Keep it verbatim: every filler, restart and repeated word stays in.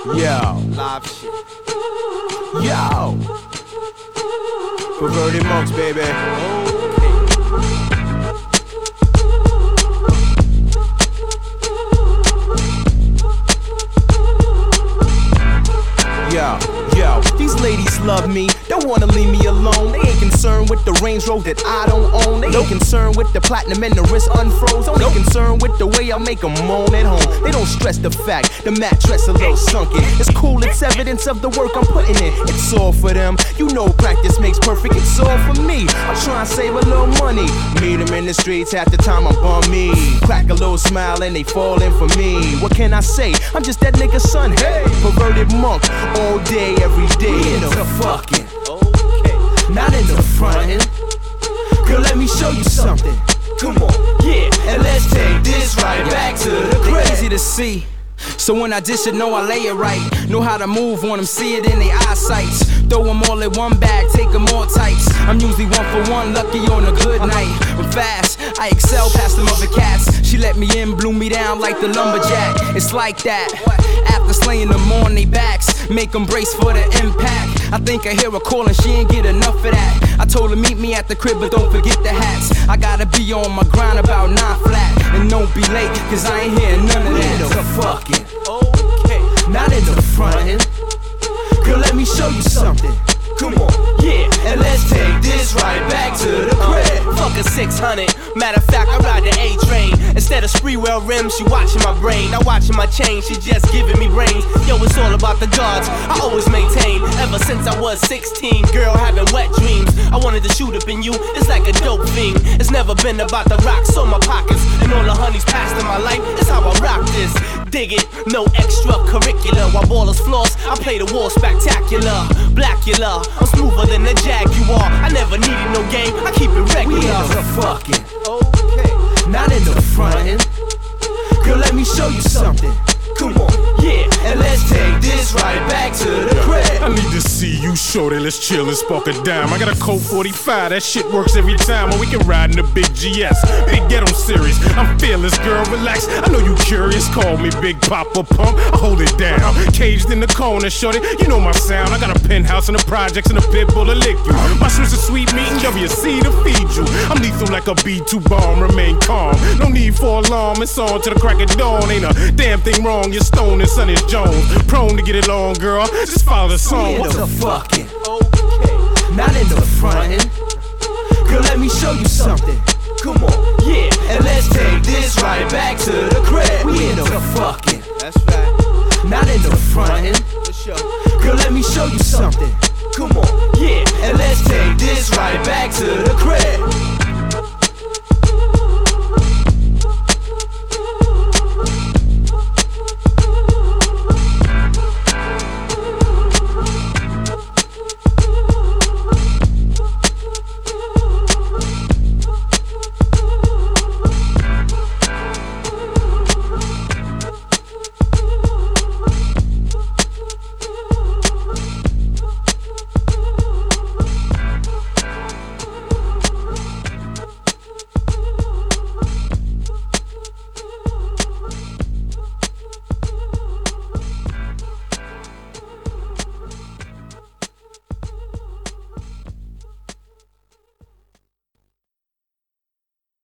Yo. Live shit. Yo. Perverted Monks, baby. Okay. Yo, yo, these ladies love me, don't wanna leave me alone. They ain't concerned with the Range Rover that I don't own. They ain't concerned with the platinum and the wrist unfroze. Only concerned with the way I make them moan at home. They don't stress the fact the mattress a little sunken. It's cool, it's evidence of the work I'm putting in. It's all for them, you know practice makes perfect. It's all for me, I'm trying to save a little money. Meet them in the streets, half the time I'm bummy. Crack a little smile and they falling for me. What can I say? I'm just that nigga's son, hey. Perverted Monk, all day, every day. We in the fucking, Okay. not in the frontin'. Girl, let me show you something. Come on, yeah, and let's take this right back to the crib. Easy to see, so when I dish it, know I lay it right. Know how to move on them, see it in their eyesights. Throw them all in one bag, take them all types. I'm usually one for one, lucky on a good night. I'm fast, I excel past them other cats. She let me in, blew me down like the lumberjack. It's like that, after slaying them on they backs, make them brace for the impact. I think I hear her calling, she ain't get enough of that. I told her meet me at the crib, but don't forget the hats. I gotta be on my grind about nine flat. And don't be late, cause I ain't hearing none of We that. in the fucking, Okay. not in the frontin'. Girl, let me show you something. Come on, yeah, and let's take this right back to the crib. Uh, fuck a six hundred. Matter of fact, I ride the A train. Instead of Spreewell rims, she watching my brain. Not watching my chain, she just giving me brains. Yo, it's all about the guards, I always maintain. Ever since I was sixteen, girl, having wet dreams. I wanted to shoot up in you, it's like a dope thing. It's never been about the rocks or my pockets. And all the honeys past in my life, it's how I rock this. Dig it, no extracurricular. While ballers floss, I play the war spectacular. Blackula, I'm smoother than a Jaguar. I never needed no game, I keep it regular. We in the fucking, Okay. not in the frontin'. Girl, let me show you something. Come on, yeah, and let's take this right back to the crib. I need to see you, shorty. Let's chill and spark a dime. I got a Colt forty-five, that shit works every time. Or we can ride in the big G S. Big Ghetto series. I'm fearless, girl, relax. I know you curious. Call me Big Papa Pump. I hold it down. Caged in the corner, shorty. You know my sound. I got a penthouse in the projects and a pit bull to lick you. My Swiss is sweet meat and give you a seed to feed you. I'm lethal like a B two bomb. Remain calm. No need for alarm. It's on to the crack of dawn. Ain't a damn thing wrong. You're Stone and Sonny Jones. Prone to get it on, girl. Just follow the song. We in What's the up? fucking, Okay. not in the frontin'. Girl, let me show you something. Come on, yeah, and let's take this right back to the crib. We in the fucking, That's right. not in the frontin'. For sure. Girl, let me show you something.